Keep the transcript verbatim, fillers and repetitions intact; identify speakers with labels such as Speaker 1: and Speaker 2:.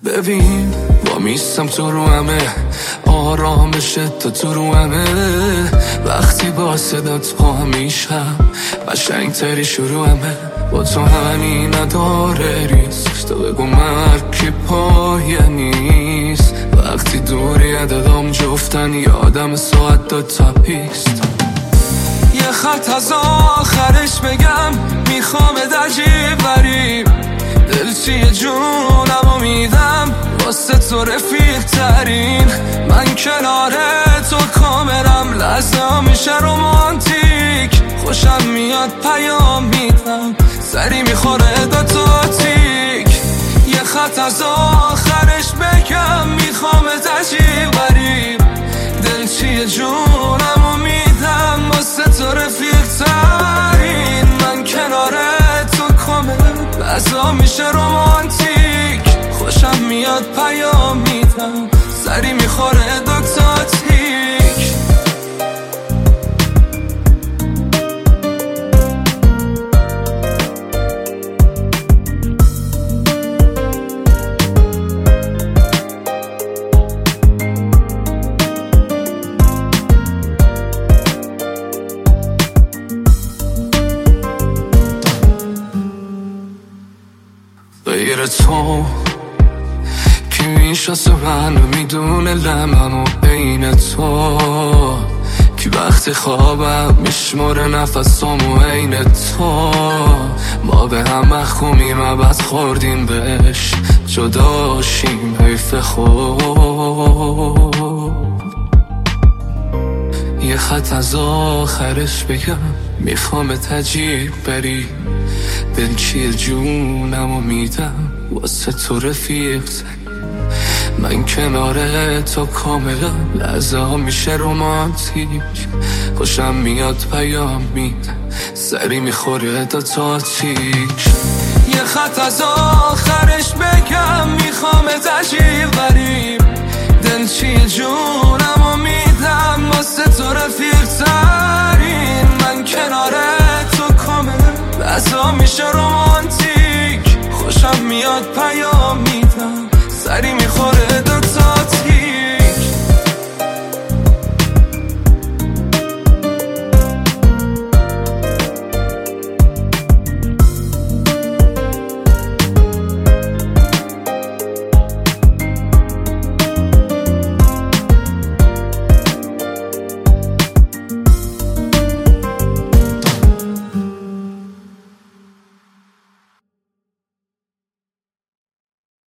Speaker 1: ببین با میستم تو رو همه آرامش تا تو رو همه وقتی با صدات پا میشم قشنگ تری شروع همه با تو همینی نداره ریسک تو بگو مرگ که پایه نیست وقتی دوری عددام جفتن یادم ساعت دو تا پیست یه خط از آخرش بگم میخوام عجیب غریب دل چیه جونم و میدم واسه تو رفیق ترین من کنار تو کامرم لحظه میشه رومانتیک خوشم میاد پیام میدم سری میخوره دو تا تیک یه خط از آخرش بگم میخوام عجیب غریب دل چیه جونم و میدم واسه تو رفیق ترین من کنار تو کامرم لحظه میشه رومانتیک خوشم میاد پیام میدم سری میخوره دو تا تیک غیر تو کی میشناسه منو میدونه لمنو عین تو کی وقتی خوابم میشماره نفسامو عین تو ما به هم مخومیم عبد خوردیم بهش جداشیم حیف خوب یه خط از آخرش بگم میخوام عجیب بری دل چیه جونم و میدم واسه تو رفیق من کنار تو کاملا لحظه ها میشه رومانتیک خوشم میاد پیام میدم سری میخوره دو تا تیک یه خط از آخرش بگم میخوام عجیب غریب دل چیه جونم و میدم واسه تو رفیق ترین من کنار تو کاملا لحظه میشه رومانتیک خوشم میاد پیام میدم سری میخوره